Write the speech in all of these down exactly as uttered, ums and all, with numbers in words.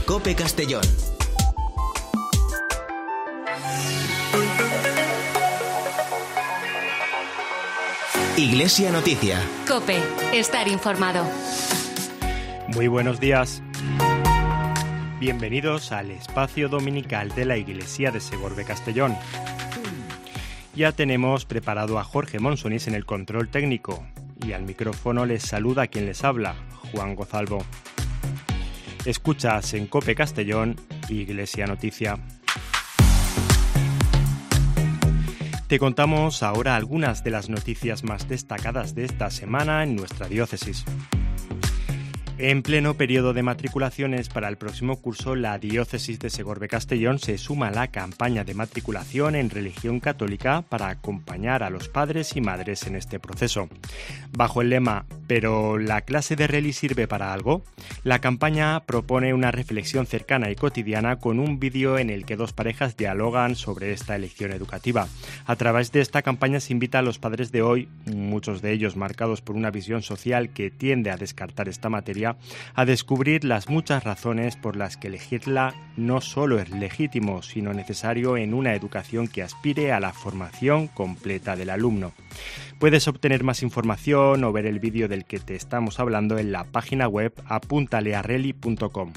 COPE Castellón. Iglesia Noticia. COPE, estar informado. Muy buenos días. Bienvenidos al espacio dominical de la Iglesia de Segorbe Castellón. Ya tenemos preparado a Jorge Monsonís en el control técnico y al micrófono les saluda quien les habla, Juan Gozalvo. Escuchas en COPE Castellón, Iglesia Noticia. Te contamos ahora algunas de las noticias más destacadas de esta semana en nuestra diócesis. En pleno periodo de matriculaciones para el próximo curso, la diócesis de Segorbe Castellón se suma a la campaña de matriculación en religión católica para acompañar a los padres y madres en este proceso. Bajo el lema ¿pero la clase de Reli sirve para algo?, la campaña propone una reflexión cercana y cotidiana con un vídeo en el que dos parejas dialogan sobre esta elección educativa. A través de esta campaña se invita a los padres de hoy, muchos de ellos marcados por una visión social que tiende a descartar esta materia, a descubrir las muchas razones por las que elegirla no solo es legítimo, sino necesario en una educación que aspire a la formación completa del alumno. Puedes obtener más información o ver el vídeo del que te estamos hablando en la página web apuntale a reli punto com.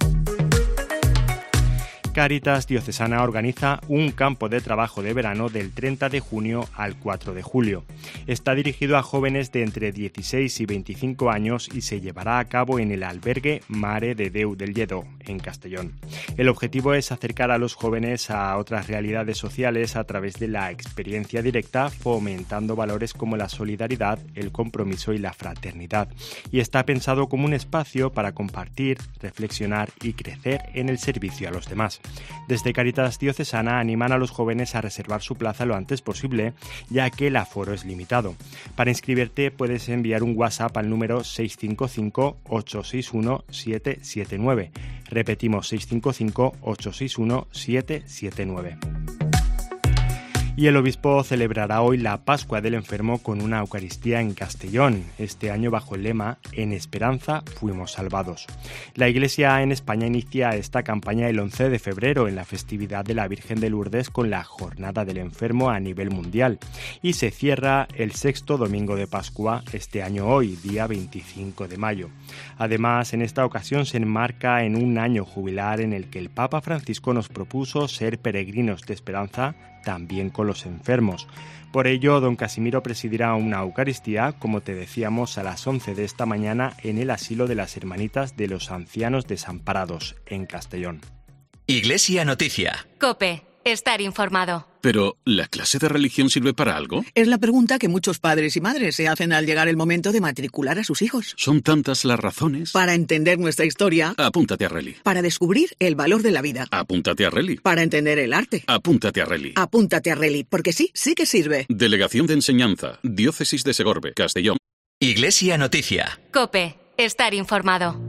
Cáritas Diocesana organiza un campo de trabajo de verano del treinta de junio al cuatro de julio. Está dirigido a jóvenes de entre dieciséis y veinticinco años y se llevará a cabo en el albergue Mare de Déu del Lledó, en Castellón. El objetivo es acercar a los jóvenes a otras realidades sociales a través de la experiencia directa, fomentando valores como la solidaridad, el compromiso y la fraternidad. Y está pensado como un espacio para compartir, reflexionar y crecer en el servicio a los demás. Desde Cáritas Diocesana animan a los jóvenes a reservar su plaza lo antes posible, ya que el aforo es limitado. Para inscribirte puedes enviar un WhatsApp al número seis cinco cinco, ocho seis uno, siete siete nueve. Repetimos, seis cinco cinco, ocho seis uno, siete siete nueve. Y el obispo celebrará hoy la Pascua del Enfermo con una Eucaristía en Castellón, este año bajo el lema «En esperanza fuimos salvados». La Iglesia en España inicia esta campaña el once de febrero en la festividad de la Virgen de Lourdes con la Jornada del Enfermo a nivel mundial y se cierra el sexto domingo de Pascua, este año hoy, día veinticinco de mayo. Además, en esta ocasión se enmarca en un año jubilar en el que el Papa Francisco nos propuso ser peregrinos de esperanza también con los enfermos. Por ello, don Casimiro presidirá una Eucaristía, como te decíamos, a las once de esta mañana en el Asilo de las Hermanitas de los Ancianos Desamparados, en Castellón. Iglesia Noticia. COPE, estar informado. ¿Pero la clase de religión sirve para algo? Es la pregunta que muchos padres y madres se hacen al llegar el momento de matricular a sus hijos. ¿Son tantas las razones? Para entender nuestra historia. Apúntate a Reli. Para descubrir el valor de la vida. Apúntate a Reli. Para entender el arte. Apúntate a Reli. Apúntate a Reli, porque sí, sí que sirve. Delegación de Enseñanza, Diócesis de Segorbe, Castellón. Iglesia Noticia. COPE, estar informado.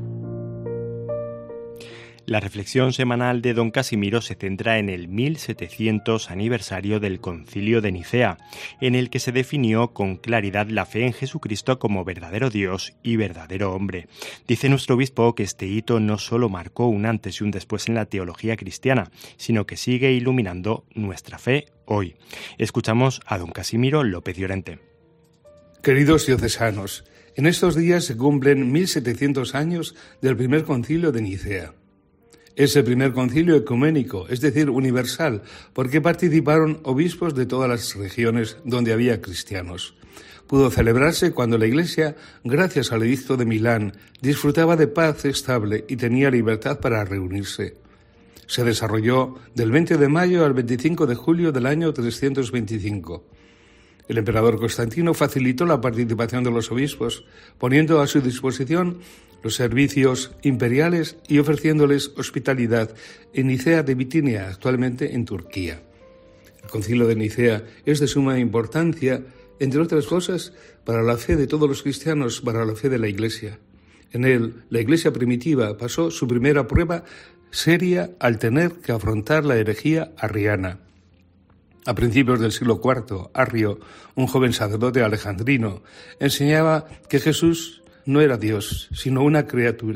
La reflexión semanal de don Casimiro se centra en el mil setecientos aniversario del Concilio de Nicea, en el que se definió con claridad la fe en Jesucristo como verdadero Dios y verdadero hombre. Dice nuestro obispo que este hito no solo marcó un antes y un después en la teología cristiana, sino que sigue iluminando nuestra fe hoy. Escuchamos a don Casimiro López Llorente. Queridos diocesanos, en estos días se cumplen mil setecientos años del primer concilio de Nicea. Es el primer concilio ecuménico, es decir, universal, porque participaron obispos de todas las regiones donde había cristianos. Pudo celebrarse cuando la Iglesia, gracias al edicto de Milán, disfrutaba de paz estable y tenía libertad para reunirse. Se desarrolló del veinte de mayo al veinticinco de julio del año trescientos veinticinco. El emperador Constantino facilitó la participación de los obispos, poniendo a su disposición los servicios imperiales y ofreciéndoles hospitalidad en Nicea de Bitinia, actualmente en Turquía. El Concilio de Nicea es de suma importancia, entre otras cosas, para la fe de todos los cristianos, para la fe de la Iglesia. En él, la Iglesia primitiva pasó su primera prueba seria al tener que afrontar la herejía arriana. A principios del siglo cuarto, Arrio, un joven sacerdote alejandrino, enseñaba que Jesús no era Dios, sino una criatura,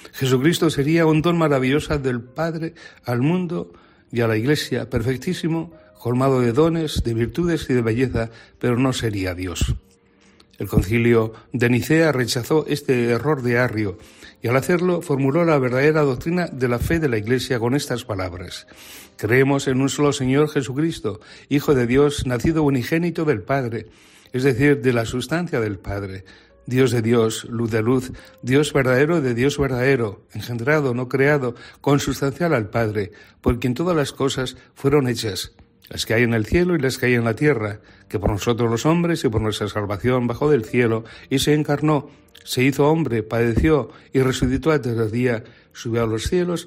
Jesucristo sería un don maravilloso del Padre al mundo y a la Iglesia, perfectísimo, colmado de dones, de virtudes y de belleza, pero no sería Dios. El Concilio de Nicea rechazó este error de Arrio y al hacerlo formuló la verdadera doctrina de la fe de la Iglesia con estas palabras: creemos en un solo Señor Jesucristo, Hijo de Dios, nacido unigénito del Padre, es decir, de la sustancia del Padre, Dios de Dios, luz de luz, Dios verdadero de Dios verdadero, engendrado, no creado, consustancial al Padre, por quien todas las cosas fueron hechas, las que hay en el cielo y las que hay en la tierra, que por nosotros los hombres y por nuestra salvación bajó del cielo y se encarnó, se hizo hombre, padeció y resucitó al tercer día, subió a los cielos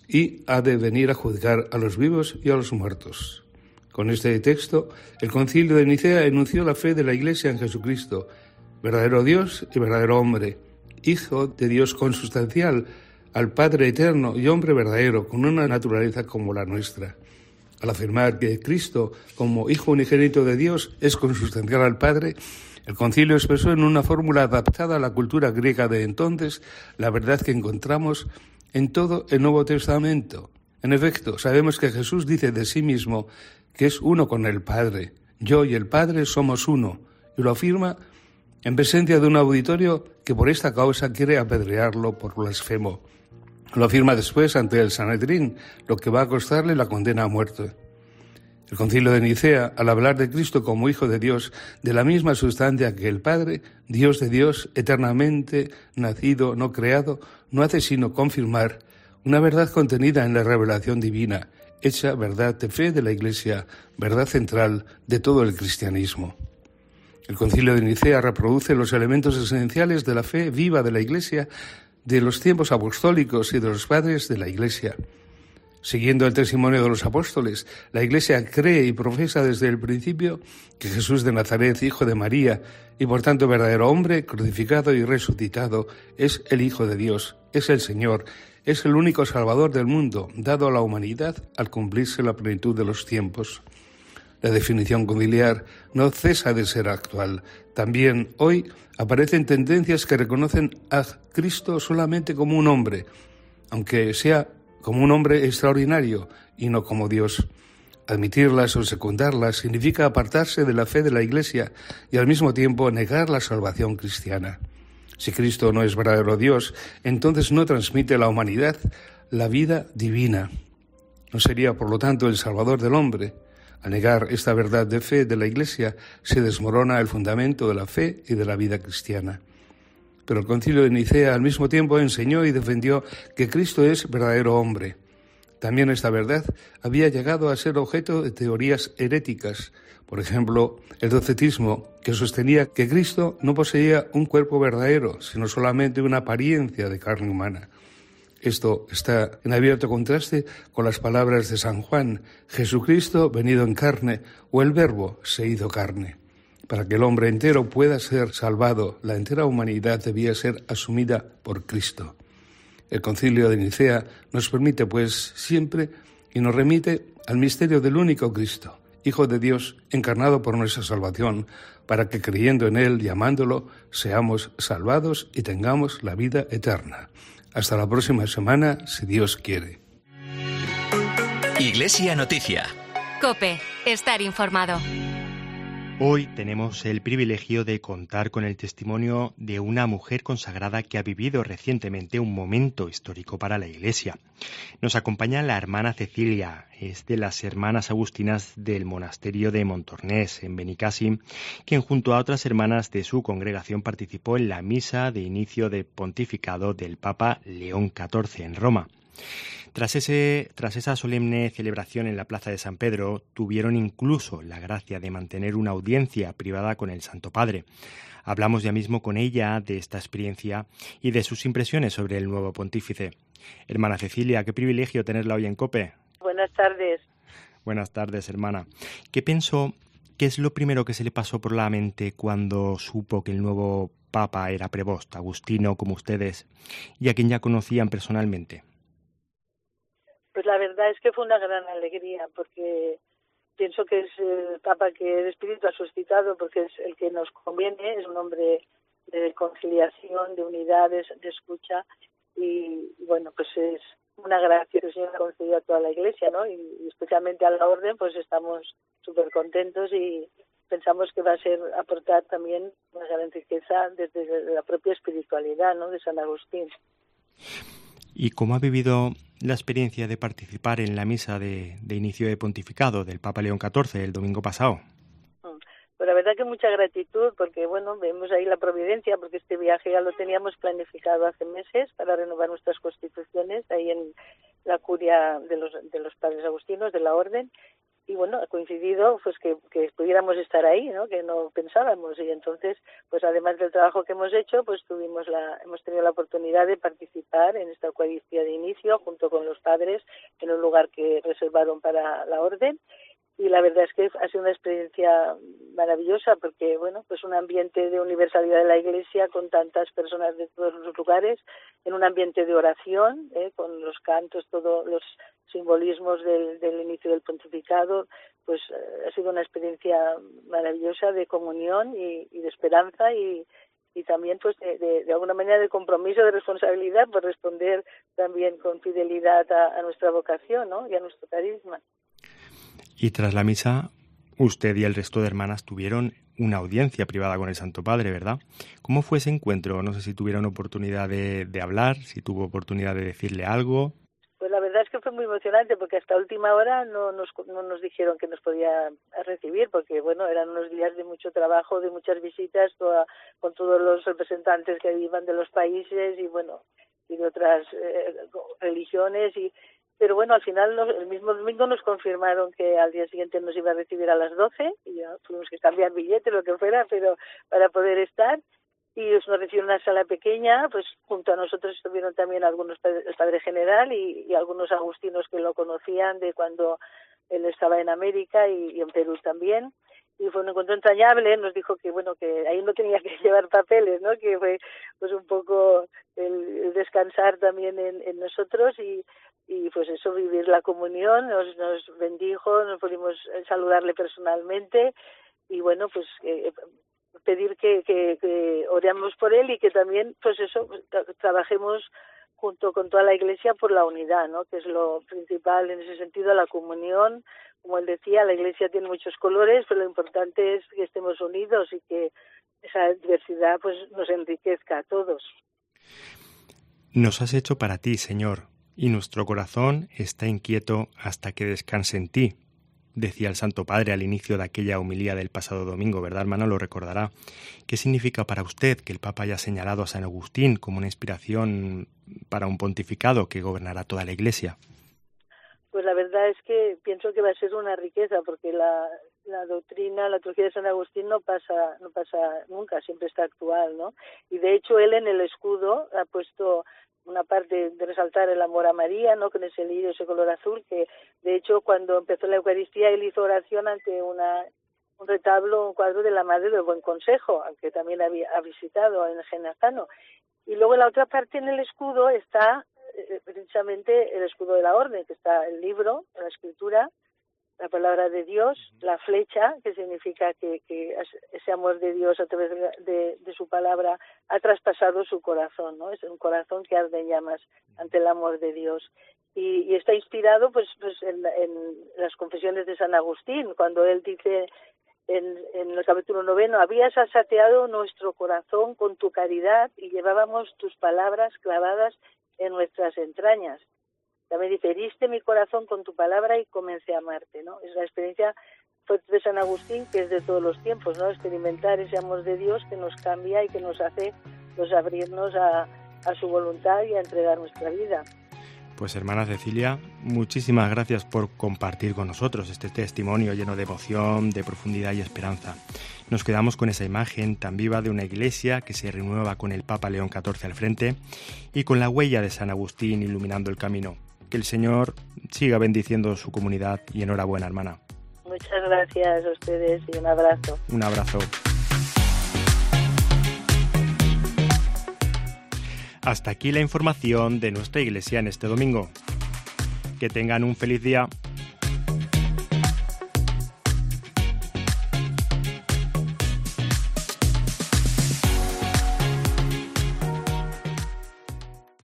y ha de venir a juzgar a los vivos y a los muertos. Con este texto, el Concilio de Nicea enunció la fe de la Iglesia en Jesucristo, verdadero Dios y verdadero hombre, Hijo de Dios consustancial al Padre eterno y hombre verdadero, con una naturaleza como la nuestra. Al afirmar que Cristo, como Hijo unigénito de Dios, es consustancial al Padre, el Concilio expresó en una fórmula adaptada a la cultura griega de entonces la verdad que encontramos en todo el Nuevo Testamento. En efecto, sabemos que Jesús dice de sí mismo que es uno con el Padre. Yo y el Padre somos uno, y lo afirma en presencia de un auditorio que por esta causa quiere apedrearlo por blasfemo. Lo afirma después ante el Sanedrín, lo que va a costarle la condena a muerte. El Concilio de Nicea, al hablar de Cristo como Hijo de Dios, de la misma sustancia que el Padre, Dios de Dios, eternamente nacido, no creado, no hace sino confirmar una verdad contenida en la revelación divina, hecha verdad de fe de la Iglesia, verdad central de todo el cristianismo. El Concilio de Nicea reproduce los elementos esenciales de la fe viva de la Iglesia, de los tiempos apostólicos y de los padres de la Iglesia. Siguiendo el testimonio de los apóstoles, la Iglesia cree y profesa desde el principio que Jesús de Nazaret, hijo de María, y por tanto verdadero hombre, crucificado y resucitado, es el Hijo de Dios, es el Señor, es el único Salvador del mundo, dado a la humanidad al cumplirse la plenitud de los tiempos. La definición conciliar no cesa de ser actual. También hoy aparecen tendencias que reconocen a Cristo solamente como un hombre, aunque sea como un hombre extraordinario y no como Dios. Admitirlas o secundarlas significa apartarse de la fe de la Iglesia y al mismo tiempo negar la salvación cristiana. Si Cristo no es verdadero Dios, entonces no transmite a la humanidad la vida divina. No sería, por lo tanto, el Salvador del hombre. Al negar esta verdad de fe de la Iglesia, se desmorona el fundamento de la fe y de la vida cristiana. Pero el Concilio de Nicea al mismo tiempo enseñó y defendió que Cristo es verdadero hombre. También esta verdad había llegado a ser objeto de teorías heréticas, por ejemplo, el docetismo, que sostenía que Cristo no poseía un cuerpo verdadero, sino solamente una apariencia de carne humana. Esto está en abierto contraste con las palabras de San Juan: Jesucristo venido en carne, o el Verbo se hizo carne. Para que el hombre entero pueda ser salvado, la entera humanidad debía ser asumida por Cristo. El Concilio de Nicea nos permite, pues, siempre y nos remite al misterio del único Cristo, Hijo de Dios, encarnado por nuestra salvación, para que creyendo en Él y amándolo, seamos salvados y tengamos la vida eterna. Hasta la próxima semana, si Dios quiere. Iglesia Noticia. COPE. Estar informado. Hoy tenemos el privilegio de contar con el testimonio de una mujer consagrada que ha vivido recientemente un momento histórico para la Iglesia. Nos acompaña la hermana Cecilia, es de las hermanas agustinas del monasterio de Montornès, en Benicàssim, quien junto a otras hermanas de su congregación participó en la misa de inicio de pontificado del Papa León catorce en Roma. Tras, ese, tras esa solemne celebración en la Plaza de San Pedro, tuvieron incluso la gracia de mantener una audiencia privada con el Santo Padre. Hablamos ya mismo con ella de esta experiencia y de sus impresiones sobre el nuevo pontífice. Hermana Cecilia, qué privilegio tenerla hoy en COPE. Buenas tardes. Buenas tardes, hermana. ¿Qué pensó, qué es lo primero que se le pasó por la mente cuando supo que el nuevo Papa era prebost, agustino como ustedes, y a quien ya conocían personalmente? Pues la verdad es que fue una gran alegría, porque pienso que es el Papa que el Espíritu ha suscitado, porque es el que nos conviene, es un hombre de conciliación, de unidad, de, de escucha, y, y bueno, pues es una gracia que el Señor ha concedido a toda la Iglesia, ¿no? Y, y especialmente a la Orden, pues estamos súper contentos y pensamos que va a ser aportar también una gran riqueza desde la propia espiritualidad, ¿no?, de San Agustín. ¿Y cómo ha vivido la experiencia de participar en la misa de, de inicio de pontificado del Papa León catorce el domingo pasado? Pues la verdad que mucha gratitud, porque bueno, vemos ahí la providencia, porque este viaje ya lo teníamos planificado hace meses para renovar nuestras constituciones ahí en la curia de los de los padres agustinos de la Orden, y bueno, ha coincidido pues que, que pudiéramos estar ahí, ¿no?, que no pensábamos, y entonces pues además del trabajo que hemos hecho, pues tuvimos la hemos tenido la oportunidad de participar en esta Eucaristía de inicio junto con los padres en un lugar que reservaron para la Orden. Y la verdad es que ha sido una experiencia maravillosa porque, bueno, pues un ambiente de universalidad de la Iglesia con tantas personas de todos los lugares, en un ambiente de oración, ¿eh?, con los cantos, todos los simbolismos del, del inicio del pontificado, pues eh, ha sido una experiencia maravillosa de comunión y, y de esperanza y, y también, pues, de, de, de alguna manera de compromiso, de responsabilidad por responder también con fidelidad a, a nuestra vocación, ¿no?, y a nuestro carisma. Y tras la misa, usted y el resto de hermanas tuvieron una audiencia privada con el Santo Padre, ¿verdad? ¿Cómo fue ese encuentro? No sé si tuvieron oportunidad de, de hablar, si tuvo oportunidad de decirle algo. Pues la verdad es que fue muy emocionante porque hasta última hora no nos, no nos dijeron que nos podía recibir porque, bueno, eran unos días de mucho trabajo, de muchas visitas toda, con todos los representantes que iban de los países y, bueno, y de otras eh, religiones y... Pero bueno, al final nos, el mismo domingo nos confirmaron que al día siguiente nos iba a recibir a las doce y ya tuvimos que cambiar billete, lo que fuera, pero para poder estar. Y nos recibieron en una sala pequeña, pues junto a nosotros estuvieron también algunos padres, el Padre General y, y algunos agustinos que lo conocían de cuando él estaba en América y, y en Perú también. Y fue un encuentro entrañable, nos dijo que bueno que ahí no tenía que llevar papeles, ¿no?, que fue pues un poco el, el descansar también en, en nosotros y, y pues eso, vivir la comunión, nos, nos bendijo, nos pudimos saludarle personalmente y bueno, pues eh, pedir que, que, que oremos por él y que también pues eso, tra- trabajemos junto con toda la Iglesia por la unidad, ¿no?, que es lo principal en ese sentido, la comunión. Como él decía, la Iglesia tiene muchos colores, pero lo importante es que estemos unidos y que esa diversidad pues nos enriquezca a todos. Nos has hecho para ti, Señor, y nuestro corazón está inquieto hasta que descanse en ti, decía el Santo Padre al inicio de aquella homilía del pasado domingo, ¿verdad, hermano? Lo recordará. ¿Qué significa para usted que el Papa haya señalado a San Agustín como una inspiración para un pontificado que gobernará toda la Iglesia? Pues la verdad es que pienso que va a ser una riqueza porque la, la doctrina, la teología de San Agustín no pasa no pasa nunca, siempre está actual, ¿no? Y de hecho él en el escudo ha puesto una parte de resaltar el amor a María, ¿no?, con ese lirio, ese color azul, que de hecho cuando empezó la Eucaristía él hizo oración ante una un retablo, un cuadro de la Madre del Buen Consejo, aunque también había ha visitado en Genazzano. Y luego en la otra parte en el escudo está precisamente el escudo de la Orden, que está el libro, la escritura, la palabra de Dios, la flecha, que significa que, que ese amor de Dios a través de, de, de su palabra ha traspasado su corazón, ¿no? Es un corazón que arde en llamas ante el amor de Dios. Y, y está inspirado pues, pues en, en las confesiones de San Agustín, cuando él dice en, en el capítulo noveno, habías asateado nuestro corazón con tu caridad y llevábamos tus palabras clavadas en nuestras entrañas. También dice, heriste mi corazón con tu palabra y comencé a amarte, ¿no? Es la experiencia fuerte de San Agustín, que es de todos los tiempos, ¿no? Experimentar ese amor de Dios que nos cambia y que nos hace pues abrirnos a, a su voluntad y a entregar nuestra vida. Pues hermana Cecilia, muchísimas gracias por compartir con nosotros este testimonio lleno de emoción, de profundidad y esperanza. Nos quedamos con esa imagen tan viva de una iglesia que se renueva con el Papa León catorce al frente y con la huella de San Agustín iluminando el camino. Que el Señor siga bendiciendo su comunidad y enhorabuena, hermana. Muchas gracias a ustedes y un abrazo. Un abrazo. Hasta aquí la información de nuestra iglesia en este domingo. Que tengan un feliz día.